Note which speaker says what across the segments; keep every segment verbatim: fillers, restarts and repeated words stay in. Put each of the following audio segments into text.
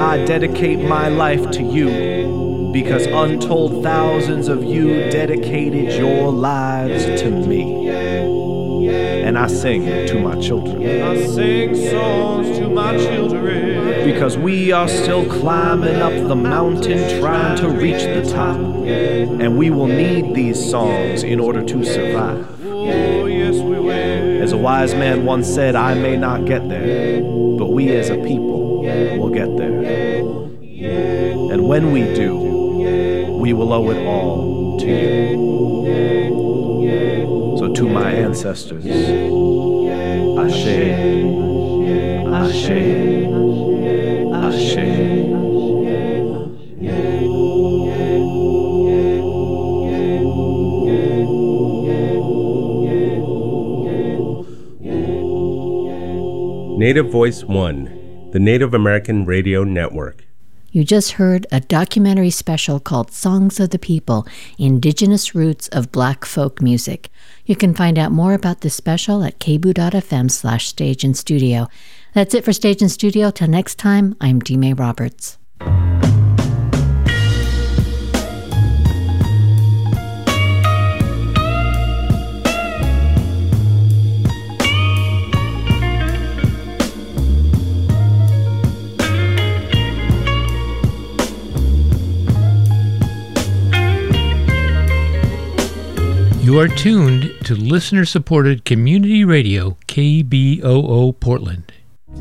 Speaker 1: I dedicate my life to you, because untold thousands of you dedicated your lives to me. And I sing to my children.
Speaker 2: I sing songs to my children.
Speaker 1: Because we are still climbing up the mountain, trying to reach the top. And we will need these songs in order to survive.
Speaker 2: Oh, yes, we will.
Speaker 1: As a wise man once said, I may not get there, but we as a people will get there. And when we do, we will owe it all to you. So to my ancestors, Ashe, Ashe, Ashe.
Speaker 3: Native Voice One, the Native American Radio Network.
Speaker 4: You just heard a documentary special called Songs of the People, Indigenous Roots of Black Folk Music. You can find out more about this special at kboo.fm slash stage and studio. That's it for Stage and Studio. Till next time, I'm D-May Roberts.
Speaker 5: You are tuned to listener-supported community radio K B O O Portland.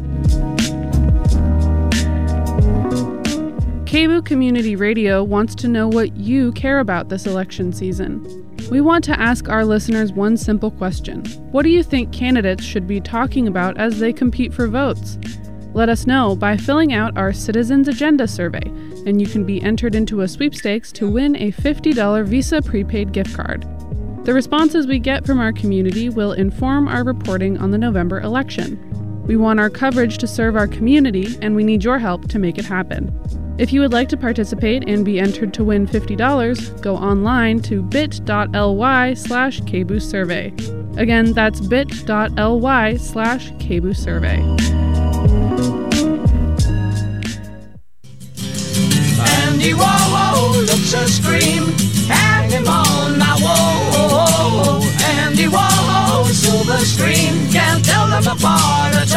Speaker 6: K B O O Community Radio wants to know what you care about this election season. We want to ask our listeners one simple question. What do you think candidates should be talking about as they compete for votes? Let us know by filling out our Citizens Agenda survey, and you can be entered into a sweepstakes to win a fifty dollars Visa prepaid gift card. The responses we get from our community will inform our reporting on the November election. We want our coverage to serve our community, and we need your help to make it happen. If you would like to participate and be entered to win fifty dollars, go online to bit.ly slash kboo survey. Again, that's bit.ly slash kboo survey.
Speaker 7: Andy Warhol looks a scream, hang him on my wall. Andy Warhol, silver screen, can't tell them apart at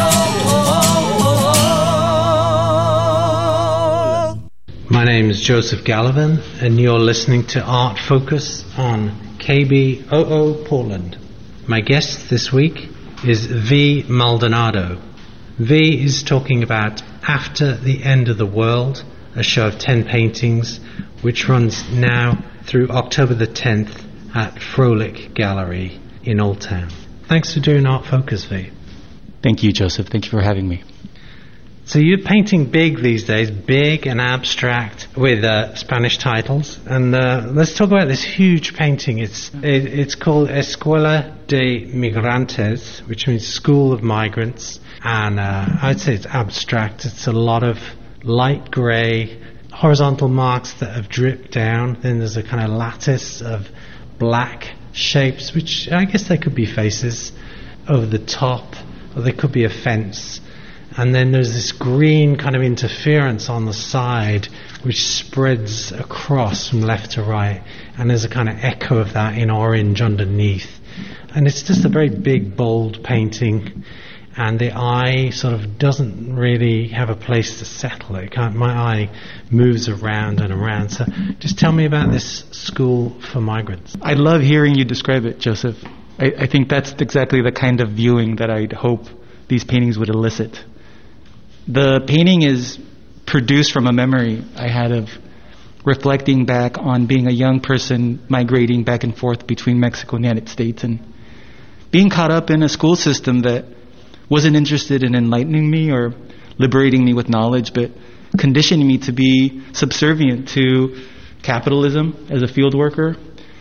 Speaker 7: all.
Speaker 8: My name is Joseph Gallivan, and you're listening to Art Focus on K B O O Portland. My guest this week is V. Maldonado. V is talking about After the End of the World, a show of ten paintings, which runs now through October the tenth at Frolic Gallery in Old Town. Thanks for doing Art Focus, V.
Speaker 9: Thank you, Joseph. Thank you for having me.
Speaker 8: So you're painting big these days, big and abstract, with uh, Spanish titles. And uh, let's talk about this huge painting. It's it, it's called Escuela de Migrantes, which means School of Migrants. And uh, I'd say it's abstract. It's a lot of light grey, horizontal marks that have dripped down. Then there's a kind of lattice of black shapes, which I guess they could be faces, over the top, or they could be a fence. And then there's this green kind of interference on the side, which spreads across from left to right. And there's a kind of echo of that in orange underneath. And it's just a very big, bold painting. And the eye sort of doesn't really have a place to settle. It can't, my eye moves around and around. So just tell me about this School for Migrants.
Speaker 9: I love hearing you describe it, Joseph. I, I think that's exactly the kind of viewing that I'd hope these paintings would elicit. The painting is produced from a memory I had of reflecting back on being a young person migrating back and forth between Mexico and the United States, and being caught up in a school system that wasn't interested in enlightening me or liberating me with knowledge, but conditioning me to be subservient to capitalism as a field worker,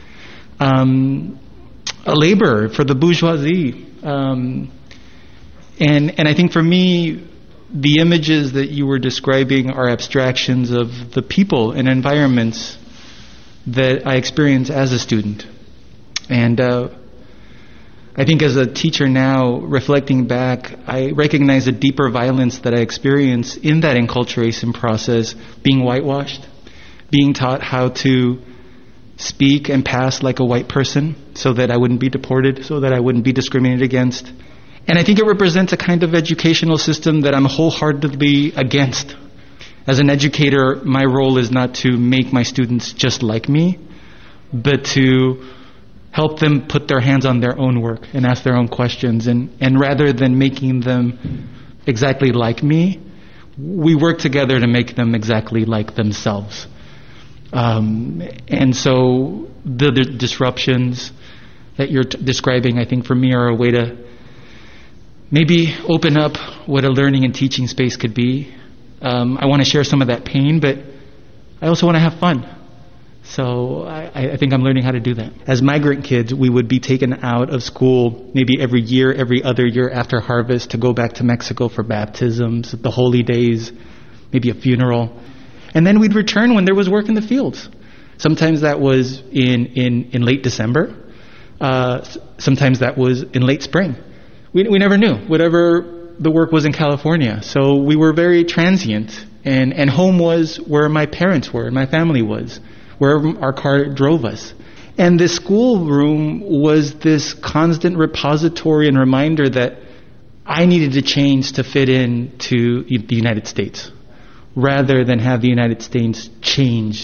Speaker 9: um, a laborer for the bourgeoisie. Um, and, and I think for me, the images that you were describing are abstractions of the people and environments that I experienced as a student. And uh, I think as a teacher now, reflecting back, I recognize a deeper violence that I experienced in that enculturation process, being whitewashed, being taught how to speak and pass like a white person so that I wouldn't be deported, so that I wouldn't be discriminated against. And I think it represents a kind of educational system that I'm wholeheartedly against. As an educator, my role is not to make my students just like me, but to help them put their hands on their own work and ask their own questions. And, and rather than making them exactly like me, we work together to make them exactly like themselves. Um, and so the, the disruptions that you're t- describing, I think for me, are a way to maybe open up what a learning and teaching space could be. Um, I want to share some of that pain, but I also want to have fun. So I, I think I'm learning how to do that. As migrant kids, we would be taken out of school maybe every year, every other year after harvest to go back to Mexico for baptisms, the holy days, maybe a funeral. And then we'd return when there was work in the fields. Sometimes that was in, in, in late December. Uh, sometimes that was in late spring. We, we never knew. Whatever the work was in California. So we were very transient. And, and home was where my parents were and my family was, where our car drove us. And the schoolroom was this constant repository and reminder that I needed to change to fit in to the United States, rather than have the United States change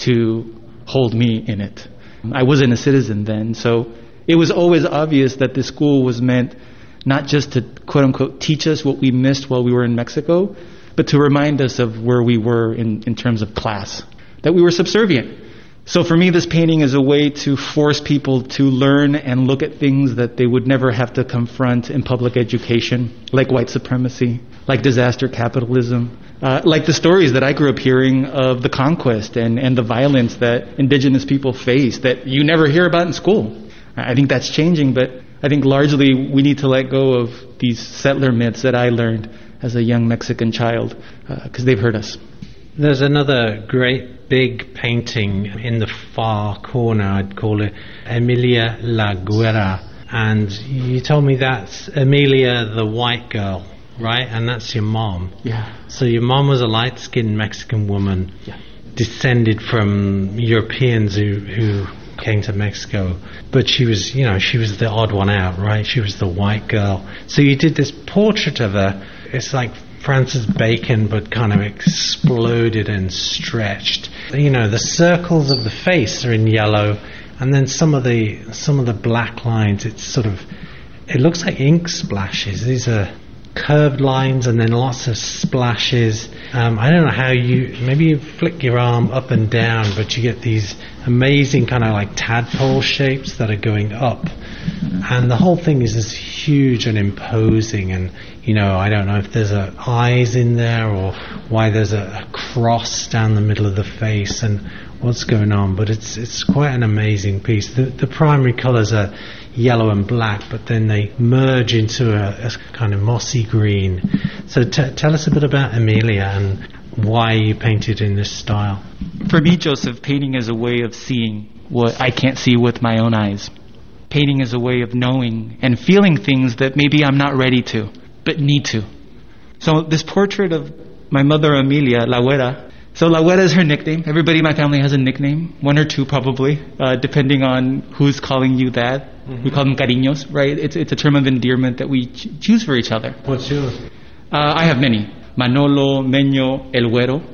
Speaker 9: to hold me in it. I wasn't a citizen then, so it was always obvious that the school was meant not just to, quote-unquote, teach us what we missed while we were in Mexico, but to remind us of where we were in, in terms of class, that we were subservient. So for me, this painting is a way to force people to learn and look at things that they would never have to confront in public education, like white supremacy, like disaster capitalism, uh, like the stories that I grew up hearing of the conquest and, and the violence that indigenous people face that you never hear about in school. I think that's changing, but I think largely we need to let go of these settler myths that I learned as a young Mexican child, because uh, they've hurt us.
Speaker 8: There's another great big painting in the far corner, I'd call it Emilia La Guerra. And you told me that's Emilia the white girl, right? And that's your mom.
Speaker 9: Yeah.
Speaker 8: So your mom was a light-skinned Mexican woman,
Speaker 9: yeah,
Speaker 8: descended from Europeans who, who came to Mexico. But she was, you know, she was the odd one out, right? She was the white girl. So you did this portrait of her. It's like Francis Bacon, but kind of exploded and stretched. You know, the circles of the face are in yellow, and then some of the some of the black lines, it's sort of, it looks like ink splashes. These are curved lines and then lots of splashes. Um, I don't know how you, maybe you flick your arm up and down, but you get these amazing kind of like tadpole shapes that are going up. And the whole thing is this huge and imposing, and you know, I don't know if there's a eyes in there or why there's a, a cross down the middle of the face and what's going on, but it's it's quite an amazing piece. The, the primary colours are yellow and black, but then they merge into a, a kind of mossy green. So t- tell us a bit about Emilia and why you painted in this style.
Speaker 9: For me, Joseph, painting is a way of seeing what I can't see with my own eyes. Painting is a way of knowing and feeling things that maybe I'm not ready to, but need to. So this portrait of my mother, Emilia, La Güera. So La Güera is her nickname. Everybody in my family has a nickname, one or two probably, uh, depending on who's calling you that. Mm-hmm. We call them cariños, right? It's it's a term of endearment that we ch- choose for each other.
Speaker 8: What's yours?
Speaker 9: Uh, I have many. Manolo, Meño, El Güero.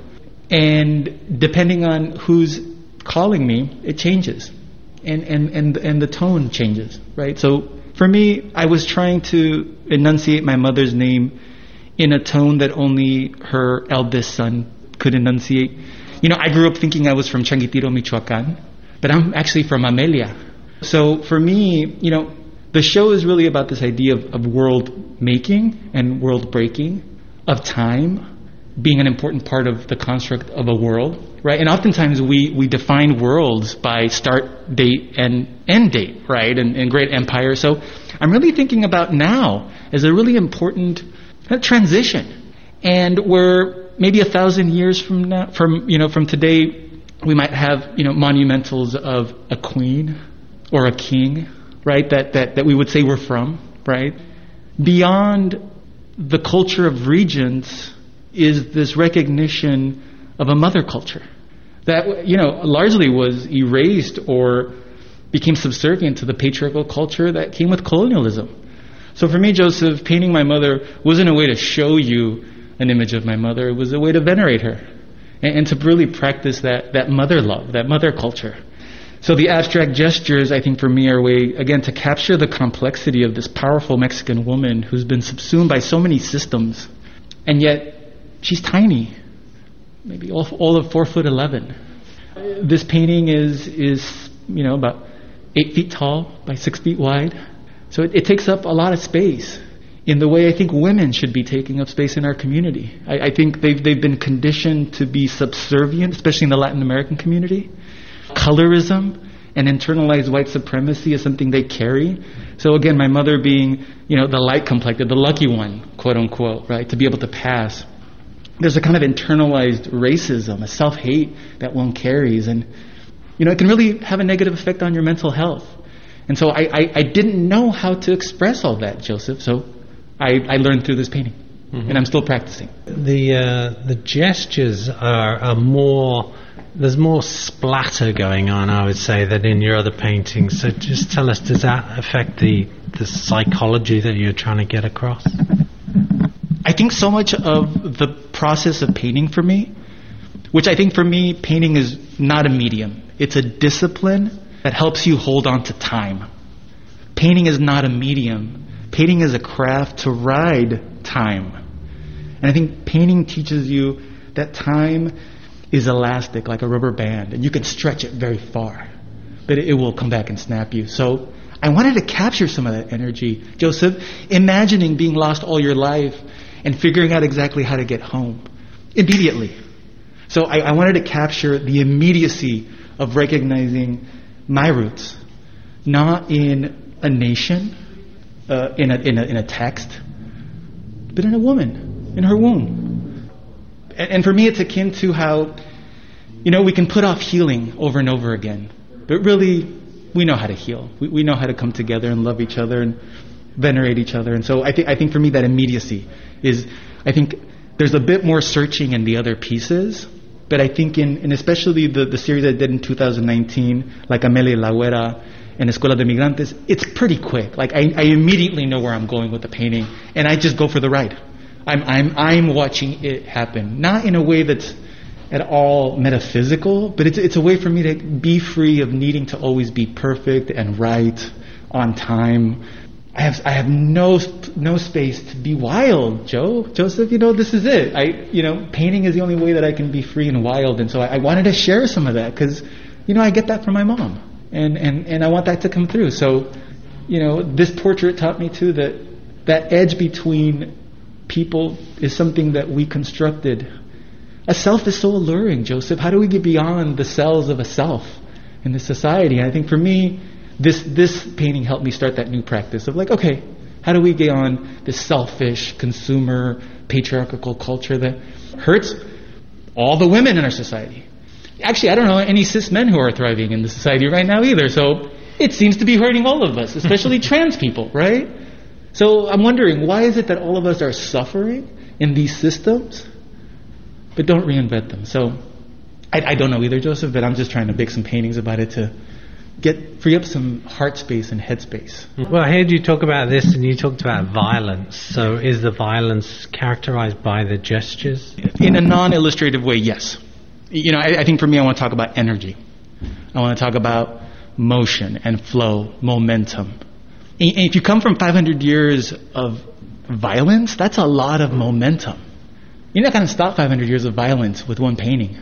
Speaker 9: And depending on who's calling me, it changes. And, and, and, and the tone changes, right? So for me, I was trying to enunciate my mother's name in a tone that only her eldest son could enunciate. You know, I grew up thinking I was from Changuitiro, Michoacan, but I'm actually from Amelia. So for me, you know, the show is really about this idea of, of world making and world breaking, of time being an important part of the construct of a world, right? And oftentimes we, we define worlds by start date and end date, right? And, and great empire. So I'm really thinking about now as a really important transition. And where maybe a thousand years from now, from, you know, from today, we might have, you know, monumentals of a queen or a king, right, that, that, that we would say we're from, right? Beyond the culture of regions is this recognition of a mother culture that, you know, largely was erased or became subservient to the patriarchal culture that came with colonialism. So for me, Joseph, painting my mother wasn't a way to show you an image of my mother. It was a way to venerate her and, and to really practice that, that mother love, that mother culture. So the abstract gestures, I think for me, are a way, again, to capture the complexity of this powerful Mexican woman who's been subsumed by so many systems. And yet, she's tiny, maybe all, all of four foot eleven. This painting is, is, you know, about eight feet tall by six feet wide. So it, it takes up a lot of space in the way I think women should be taking up space in our community. I, I think they've, they've been conditioned to be subservient, especially in the Latin American community. Colorism and internalized white supremacy is something they carry. So again, my mother being, you know, the light complected, the lucky one, quote unquote, right, to be able to pass. There's a kind of internalized racism, a self-hate that one carries, and you know, it can really have a negative effect on your mental health. And so I, I, I didn't know how to express all that, Joseph. So I, I learned through this painting, mm-hmm. and I'm still practicing.
Speaker 8: The uh, the gestures are, are more. There's more splatter going on, I would say, than in your other paintings. So just tell us, does that affect the, the psychology that you're trying to get across?
Speaker 9: I think so much of the process of painting for me, which I think for me, painting is not a medium. It's a discipline that helps you hold on to time. Painting is not a medium. Painting is a craft to ride time. And I think painting teaches you that time is elastic, like a rubber band, and you can stretch it very far, but it will come back and snap you. So I wanted to capture some of that energy, Joseph, imagining being lost all your life and figuring out exactly how to get home immediately. So I, I wanted to capture the immediacy of recognizing my roots, not in a nation, uh, in, a, in, a, in a text, but in a woman, in her womb. And for me, it's akin to how, you know, we can put off healing over and over again. But really, we know how to heal. We, we know how to come together and love each other and venerate each other. And so I think I think for me that immediacy is, I think there's a bit more searching in the other pieces. But I think in, in especially the, the series I did in two thousand nineteen, like Amelia La Güera and Escuela de Migrantes, it's pretty quick. Like I, I immediately know where I'm going with the painting, and I just go for the ride. I'm, I'm, I'm watching it happen. Not in a way that's at all metaphysical, but it's, it's a way for me to be free of needing to always be perfect and right on time. I have, I have no, no space to be wild, Joe, Joseph, you know, this is it. I, you know, painting is the only way that I can be free and wild. And so I, I wanted to share some of that because, you know, I get that from my mom and, and, and I want that to come through. So, you know, this portrait taught me too that that edge between people is something that we constructed. A self is so alluring, Joseph. How do we get beyond the cells of a self in this society? And I think for me, this this painting helped me start that new practice of like, okay, how do we get on this selfish, consumer, patriarchal culture that hurts all the women in our society? Actually, I don't know any cis men who are thriving in the society right now either. So it seems to be hurting all of us, especially trans people, right? So I'm wondering, why is it that all of us are suffering in these systems, but don't reinvent them? So I, I don't know either, Joseph, but I'm just trying to make some paintings about it to get free up some heart space and head space.
Speaker 8: Well, I heard you talk about this, and you talked about violence. So is the violence characterized by the gestures?
Speaker 9: In a non-illustrative way, yes. You know, I, I think for me, I want to talk about energy. I want to talk about motion and flow, momentum. If you come from five hundred years of violence, that's a lot of momentum. You're not going to stop five hundred years of violence with one painting.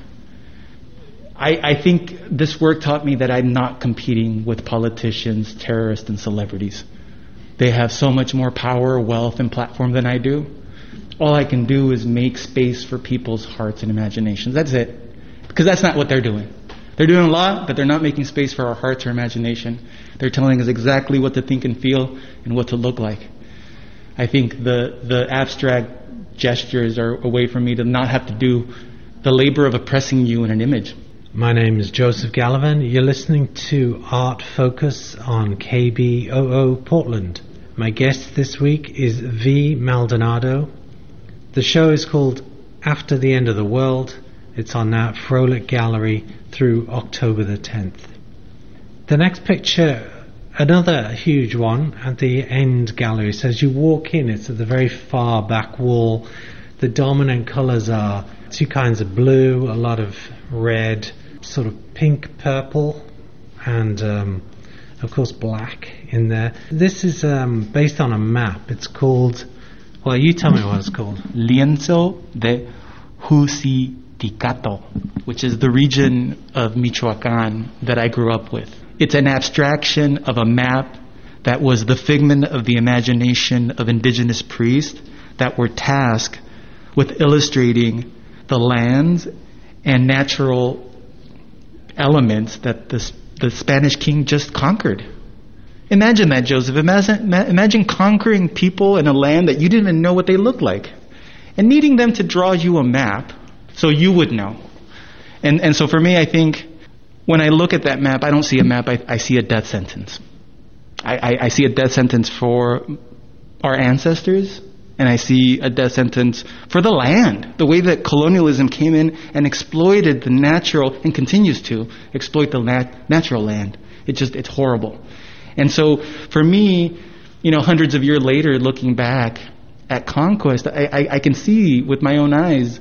Speaker 9: I, I think this work taught me that I'm not competing with politicians, terrorists, and celebrities. They have so much more power, wealth, and platform than I do. All I can do is make space for people's hearts and imaginations. That's it. Because that's not what they're doing. They're doing a lot, but they're not making space for our hearts or imagination. They're telling us exactly what to think and feel and what to look like. I think the, the abstract gestures are a way for me to not have to do the labor of oppressing you in an image.
Speaker 8: My name is Joseph Gallivan. You're listening to Art Focus on K B O O Portland. My guest this week is V. Maldonado. The show is called After the End of the World. It's on now at Frolic Gallery through October the tenth. The next picture, another huge one at the end gallery. So as you walk in, it's at the very far back wall. The dominant colours are two kinds of blue, a lot of red, sort of pink, purple, and um, of course black in there. This is um, based on a map. It's called, well, you tell me what it's called.
Speaker 9: Lienzo de Justicato, which is the region of Michoacán that I grew up with. It's an abstraction of a map that was the figment of the imagination of indigenous priests that were tasked with illustrating the lands and natural elements that the, the Spanish king just conquered. Imagine that, Joseph. Imagine, imagine conquering people in a land that you didn't even know what they looked like, and needing them to draw you a map so you would know. And and so for me, I think when I look at that map, I don't see a map, I, I see a death sentence. I, I, I see a death sentence for our ancestors, and I see a death sentence for the land. The way that colonialism came in and exploited the natural, and continues to exploit the nat- natural land. It just, it's horrible. And so for me, you know, hundreds of years later, looking back at conquest, I, I, I can see with my own eyes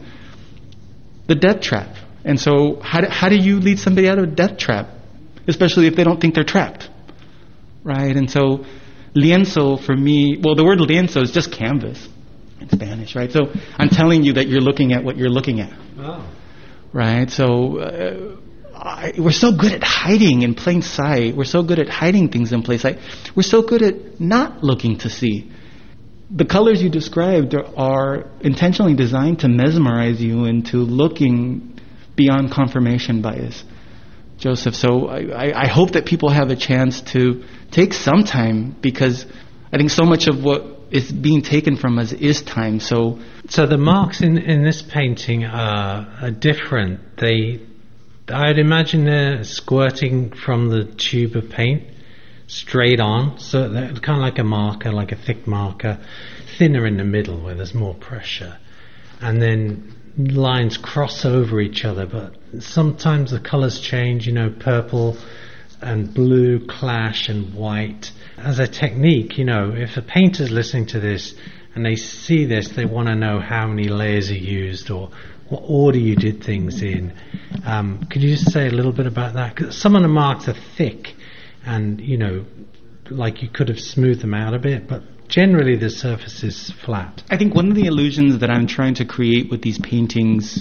Speaker 9: the death trap. And so how do, how do you lead somebody out of a death trap? Especially if they don't think they're trapped. Right? And so lienzo for me, well, the word lienzo is just canvas in Spanish, right? So I'm telling you that you're looking at what you're looking at.
Speaker 8: Oh.
Speaker 9: Right? So uh, I, we're so good at hiding in plain sight. We're so good at hiding things in plain sight. We're so good at not looking to see. The colors you described are, are intentionally designed to mesmerize you into looking beyond confirmation bias, Joseph. So I, I hope that people have a chance to take some time, because I think so much of what is being taken from us is time. So,
Speaker 8: so the marks in, in this painting are, are different. They, I'd imagine they're squirting from the tube of paint straight on, so they're kind of like a marker, like a thick marker, thinner in the middle where there's more pressure, and then lines cross over each other, but sometimes the colours change, you know, purple and blue clash and white. As a technique, you know, if a painter's listening to this and they see this, they want to know how many layers are used or what order you did things in. Um, could you just say a little bit about that? 'Cause some of the marks are thick and, you know, like you could have smoothed them out a bit, but generally the surface is flat.
Speaker 9: I think one of the illusions that I'm trying to create with these paintings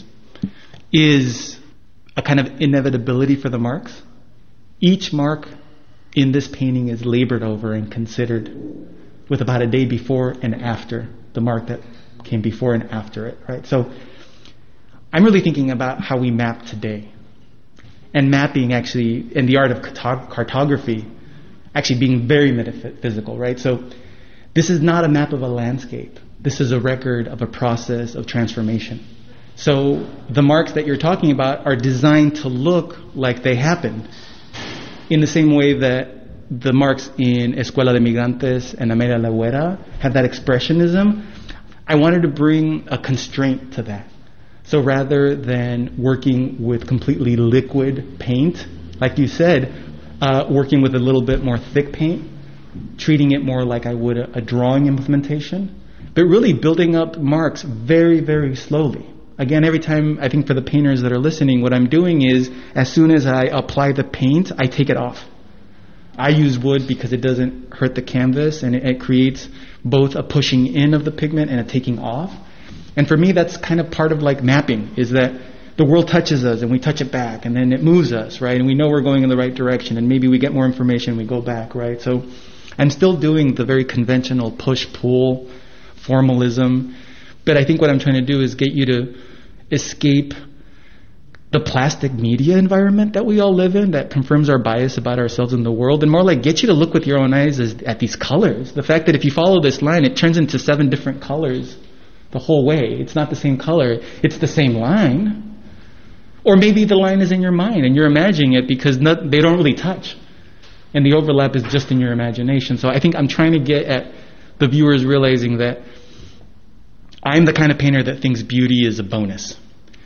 Speaker 9: is a kind of inevitability for the marks. Each mark in this painting is labored over and considered with about a day before and after the mark that came before and after it, right? So I'm really thinking about how we map today. And mapping actually, and the art of cartography, actually being very metaphysical, right? So this is not a map of a landscape. This is a record of a process of transformation. So the marks that you're talking about are designed to look like they happened, in the same way that the marks in Escuela de Migrantes and Amelia La Güera have that expressionism. I wanted to bring a constraint to that. So rather than working with completely liquid paint, like you said, uh, working with a little bit more thick paint, treating it more like I would a, a drawing implementation, but really building up marks very, very slowly. Again, every time, I think for the painters that are listening, what I'm doing is, as soon as I apply the paint, I take it off. I use wood because it doesn't hurt the canvas, and it, it creates both a pushing in of the pigment and a taking off. And for me, that's kind of part of like mapping, is that the world touches us and we touch it back, and then it moves us, right? And we know we're going in the right direction, and maybe we get more information and we go back, right? So I'm still doing the very conventional push-pull formalism, but I think what I'm trying to do is get you to escape the plastic media environment that we all live in that confirms our bias about ourselves in the world, and more like get you to look with your own eyes as, at these colors. The fact that if you follow this line, it turns into seven different colors the whole way. It's not the same color. It's the same line. Or maybe the line is in your mind and you're imagining it because not, they don't really touch. And the overlap is just in your imagination. So I think I'm trying to get at the viewers realizing that I'm the kind of painter that thinks beauty is a bonus.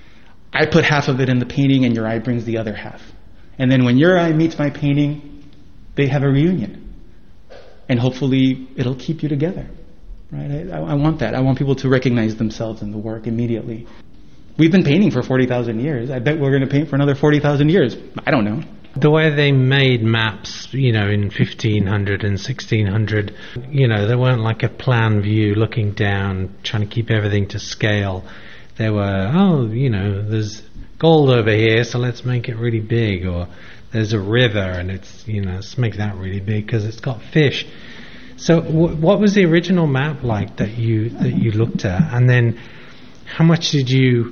Speaker 9: I put half of it in the painting and your eye brings the other half. And then when your eye meets my painting, they have a reunion. And hopefully it'll keep you together. Right? I, I want that. I want people to recognize themselves in the work immediately. We've been painting for forty thousand years. I bet we're going to paint for another forty thousand years. I don't know.
Speaker 8: The way they made maps, you know, in fifteen hundred and sixteen hundred, you know, they weren't like a plan view looking down, trying to keep everything to scale. They were, oh, you know, there's gold over here, so let's make it really big. Or there's a river, and it's, you know, let's make that really big because it's got fish. So w- what was the original map like that you that you looked at? And then how much did you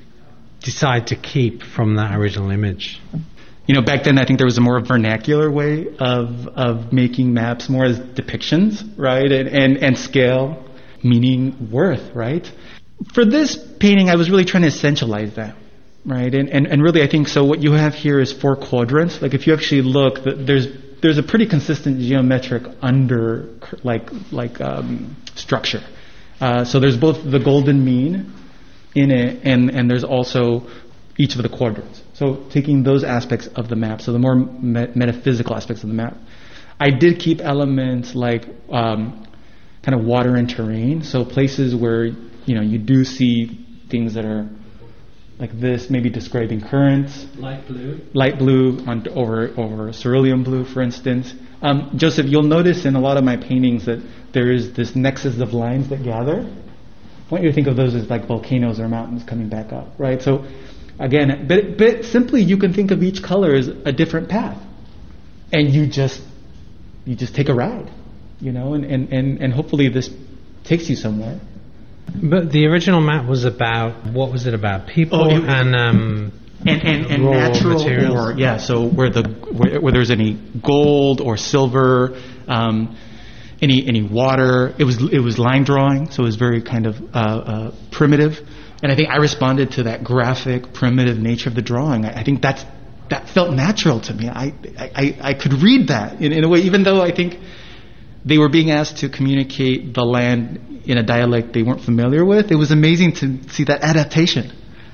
Speaker 8: decide to keep from that original image?
Speaker 9: You know, back then I think there was a more vernacular way of of making maps, more as depictions, right? And, and, and scale, meaning worth, right? For this painting, I was really trying to essentialize that, right? And, and, and really I think, so what you have here is four quadrants. Like if you actually look, there's there's a pretty consistent geometric under, like, like um, structure. Uh, so there's both the golden mean in it, and, and there's also each of the quadrants. So taking those aspects of the map, so the more me- metaphysical aspects of the map. I did keep elements like um, kind of water and terrain, so places where, you know, you do see things that are like this, maybe describing currents.
Speaker 8: Light blue.
Speaker 9: Light blue on, over, over cerulean blue, for instance. Um, Joseph, you'll notice in a lot of my paintings that there is this nexus of lines that gather. I want you to think of those as like volcanoes or mountains coming back up, right? So again, but, but simply you can think of each color as a different path. And you just you just take a ride, you know, and, and, and, and hopefully this takes you somewhere.
Speaker 8: But the original map was about, what was it about? People
Speaker 9: oh, it,
Speaker 8: and um,
Speaker 9: and, and, and
Speaker 8: raw
Speaker 9: natural
Speaker 8: materials.
Speaker 9: Ore, yeah, so where the where, where there's any gold or silver, um, any any water, it was it was line drawing, so it was very kind of uh, uh, primitive. And I think I responded to that graphic, primitive nature of the drawing. I, I think that's that felt natural to me. I I, I could read that in, in a way, even though I think they were being asked to communicate the land in a dialect they weren't familiar with. It was amazing to see that adaptation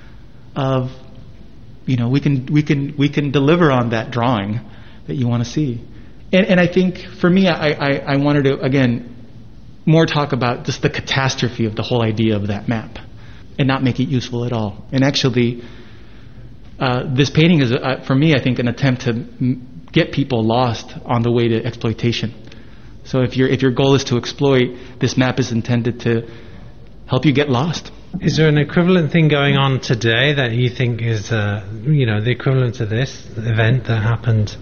Speaker 9: of, you know, we can we can we can deliver on that drawing that you want to see. And and I think for me, I, I, I wanted to again more talk about just the catastrophe of the whole idea of that map, and not make it useful at all. And actually, uh, this painting is, uh, for me, I think, an attempt to m- get people lost on the way to exploitation. So if your if your goal is to exploit, this map is intended to help you get lost.
Speaker 8: Is there an equivalent thing going on today that you think is, uh, you know, the equivalent to this event that happened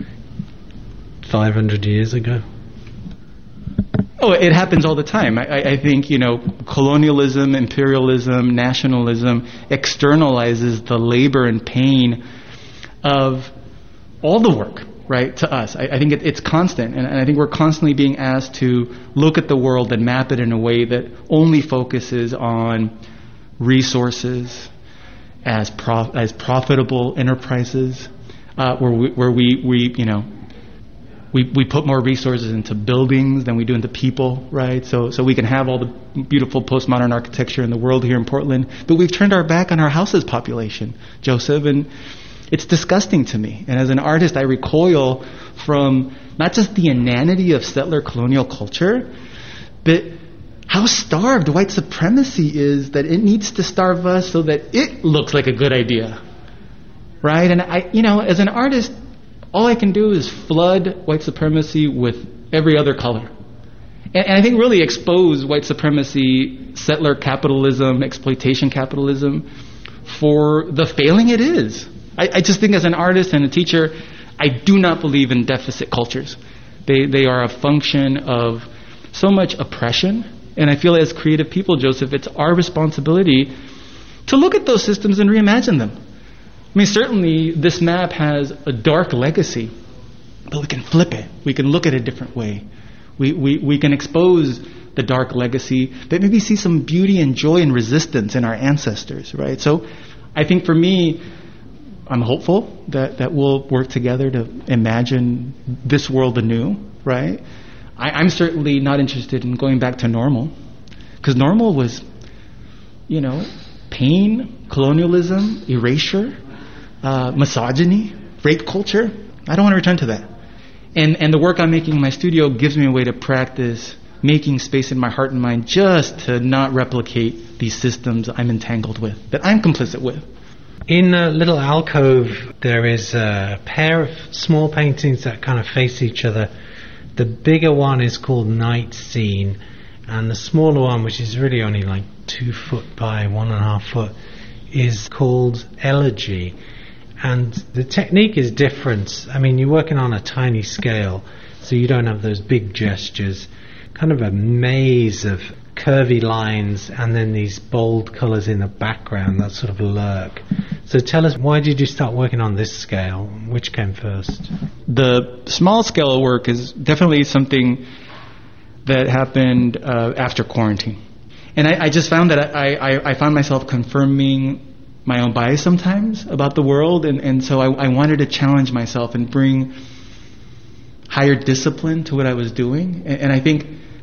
Speaker 8: five hundred years ago?
Speaker 9: Oh, it happens all the time. I, I think, you know, colonialism, imperialism, nationalism externalizes the labor and pain of all the work, right, to us. I, I think it, it's constant, and, and I think we're constantly being asked to look at the world and map it in a way that only focuses on resources as prof, as profitable enterprises, uh, where we, where we, we you know, We we put more resources into buildings than we do into people, right? So so we can have all the beautiful postmodern architecture in the world here in Portland, but we've turned our back on our house's population, Joseph, and it's disgusting to me. And as an artist, I recoil from not just the inanity of settler colonial culture, but how starved white supremacy is, that it needs to starve us so that it looks like a good idea, right? And I, you know, as an artist, all I can do is flood white supremacy with every other color. And, and I think really expose white supremacy, settler capitalism, exploitation capitalism for the failing it is. I, I just think as an artist and a teacher, I do not believe in deficit cultures. They, they are a function of so much oppression. And I feel as creative people, Joseph, it's our responsibility to look at those systems and reimagine them. I mean, certainly this map has a dark legacy, but we can flip it. We can look at it a different way. We, we, we can expose the dark legacy, but maybe see some beauty and joy and resistance in our ancestors, right? So I think for me, I'm hopeful that, that we'll work together to imagine this world anew, right? I, I'm certainly not interested in going back to normal, because normal was, you know, pain, colonialism, erasure, uh, misogyny, rape culture. I don't want to return to that. And and the work I'm making in my studio gives me a way to practice making space in my heart and mind just to not replicate these systems I'm entangled with, that I'm complicit with.
Speaker 8: In a little alcove, there is a pair of small paintings that kind of face each other. The bigger one is called Night Scene, and the smaller one, which is really only like two foot by one and a half foot, is called Elegy. And the technique is different. I mean, you're working on a tiny scale, so you don't have those big gestures. Kind of a maze of curvy lines and then these bold colours in the background that sort of lurk. So tell us, why did you start working on this scale? Which came first?
Speaker 9: The small scale work is definitely something that happened uh, after quarantine. And I, I just found that I, I, I found myself confirming my own bias sometimes about the world, and, and so I, I wanted to challenge myself and bring higher discipline to what I was doing. And, and I think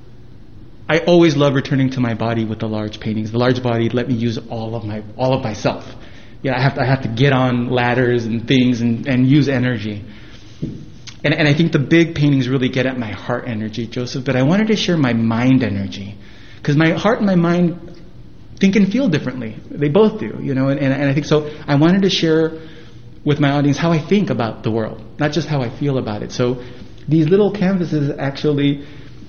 Speaker 9: I always love returning to my body with the large paintings. The large body let me use all of my all of myself. Yeah, I have to, I have to get on ladders and things and, and use energy. And, and I think the big paintings really get at my heart energy, Joseph, but I wanted to share my mind energy, because my heart and my mind think and feel differently. They both do, you know, and, and, and I think so. I wanted to share with my audience how I think about the world, not just how I feel about it. So these little canvases actually,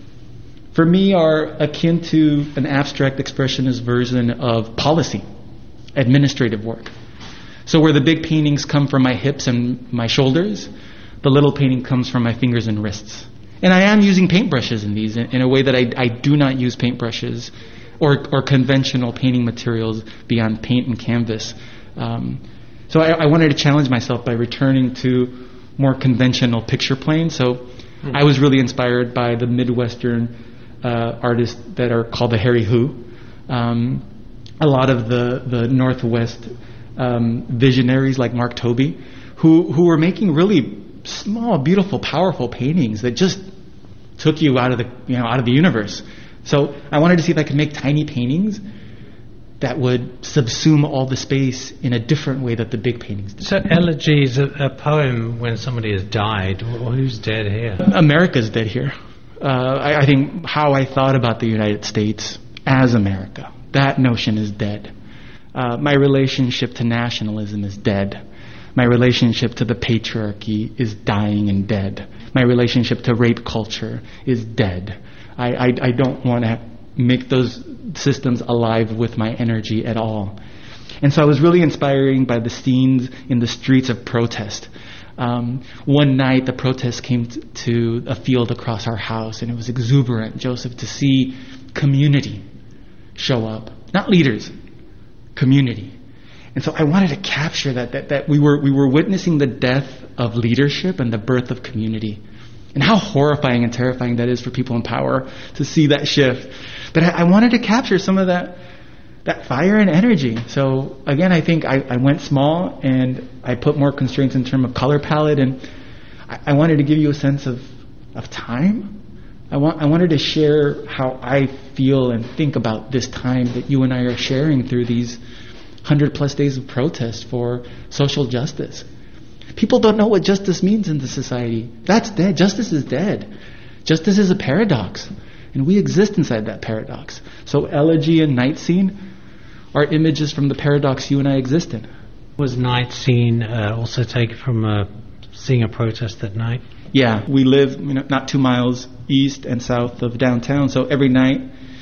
Speaker 9: for me, are akin to an abstract expressionist version of policy, administrative work. So where the big paintings come from my hips and my shoulders, the little painting comes from my fingers and wrists. And I am using paintbrushes in these in, in a way that I, I do not use paintbrushes or, or conventional painting materials beyond paint and canvas. Um, so I, I wanted to challenge myself by returning to more conventional picture planes. So mm-hmm. I was really inspired by the Midwestern uh, artists that are called the Harry Who. Um, a lot of the, the Northwest um, visionaries like Mark Tobey, who, who were making really small, beautiful, powerful paintings that just took you out of the, you know, out of the universe. So I wanted to see if I could make tiny paintings that would subsume all the space in a different way that the big paintings do.
Speaker 8: So Elegy is a, a poem when somebody has died. Well, who's dead here?
Speaker 9: America's dead here. Uh, I, I think how I thought about the United States as America, that notion is dead. Uh, my relationship to nationalism is dead. My relationship to the patriarchy is dying and dead. My relationship to rape culture is dead. I, I, I don't want to make those systems alive with my energy at all. And so I was really inspired by the scenes in the streets of protest. Um, one night the protest came t- to a field across our house, and it was exuberant, Joseph, to see community show up. Not leaders, community. And so I wanted to capture that, that, that we were we were witnessing the death of leadership and the birth of community. And how horrifying and terrifying that is for people in power to see that shift. But I, I wanted to capture some of that that fire and energy. So again, I think I, I went small and I put more constraints in terms of color palette, and I, I wanted to give you a sense of, of time. I want I wanted to share how I feel and think about this time that you and I are sharing through these hundred plus days of protest for social justice. People don't know what justice means in the society. That's dead. Justice is dead. Justice is a paradox, and we exist inside that paradox. So Elegy and Night Scene are images from the paradox you and I exist in.
Speaker 8: Was Night Scene uh, also taken from uh, seeing a protest at night?
Speaker 9: Yeah, we live, you know, not two miles east and south of downtown, so every night,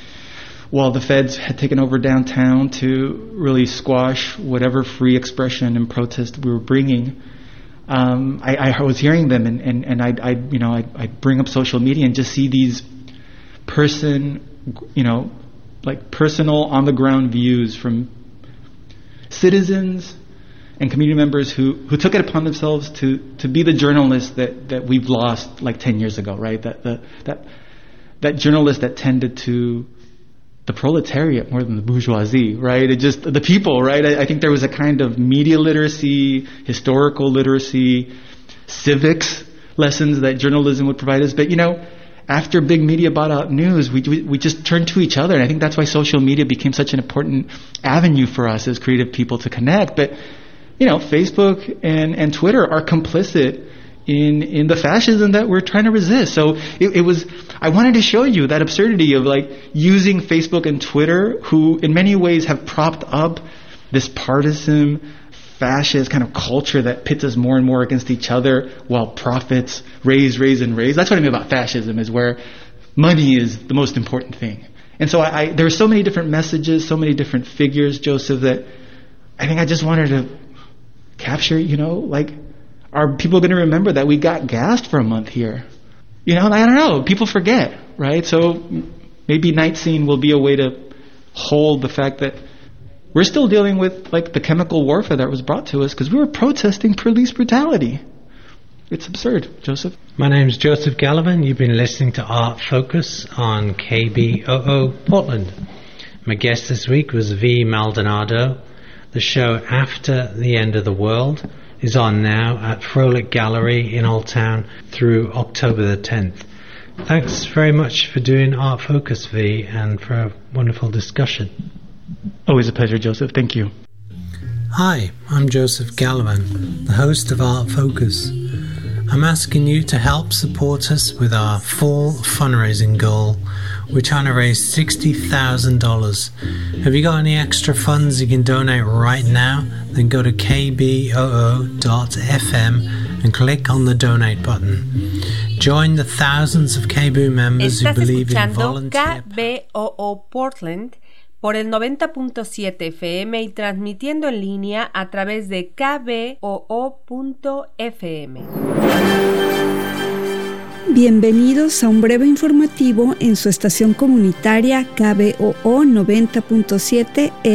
Speaker 9: while the feds had taken over downtown to really squash whatever free expression and protest we were bringing, um, I, I was hearing them, and, and, and I'd, I'd, you know, I'd, I'd bring up social media and just see these person, you know, like personal on-the-ground views from citizens and community members who, who took it upon themselves to, to be the journalists that, that we've lost like ten years ago, right? That, the, that, that journalists that tended to the proletariat more than the bourgeoisie, right? It just, the people, right? I, I think there was a kind of media literacy, historical literacy, civics lessons that journalism would provide us. But, you know, after big media bought out news, we, we we just turned to each other. And I think that's why social media became such an important avenue for us as creative people to connect. But, you know, Facebook and, and Twitter are complicit in in the fascism that we're trying to resist. So it, it was, I wanted to show you that absurdity of like using Facebook and Twitter, who in many ways have propped up this partisan, fascist kind of culture that pits us more and more against each other while profits raise, raise, and raise. That's what I mean about fascism, is where money is the most important thing. And so I, I there are so many different messages, so many different figures, Joseph, that I think I just wanted to capture, you know, like, are people going to remember that we got gassed for a month here? You know, I don't know. People forget, right? So maybe Night Scene will be a way to hold the fact that we're still dealing with like the chemical warfare that was brought to us because we were protesting police brutality. It's absurd, Joseph.
Speaker 8: My name's Joseph Gallivan. You've been listening to Art Focus on K B O O Portland. My guest this week was V. Maldonado. The show After the End of the World is on now at Frolic Gallery in Old Town through October the tenth. Thanks very much for doing Art Focus, V, and for a wonderful discussion.
Speaker 9: Always a pleasure, Joseph. Thank you.
Speaker 8: Hi, I'm Joseph Gallivan, the host of Art Focus. I'm asking you to help support us with our fall fundraising goal. We're trying to raise sixty thousand dollars. Have you got any extra funds you can donate right now? Then go to k b o o dot f m and click on the donate button. Join the thousands of K B O O members who believe in volunteer.
Speaker 10: K B O O Portland por el noventa punto siete F M y transmitiendo en línea a través de k b o o punto f m.
Speaker 11: Bienvenidos a un breve informativo en su estación comunitaria K B O O noventa punto siete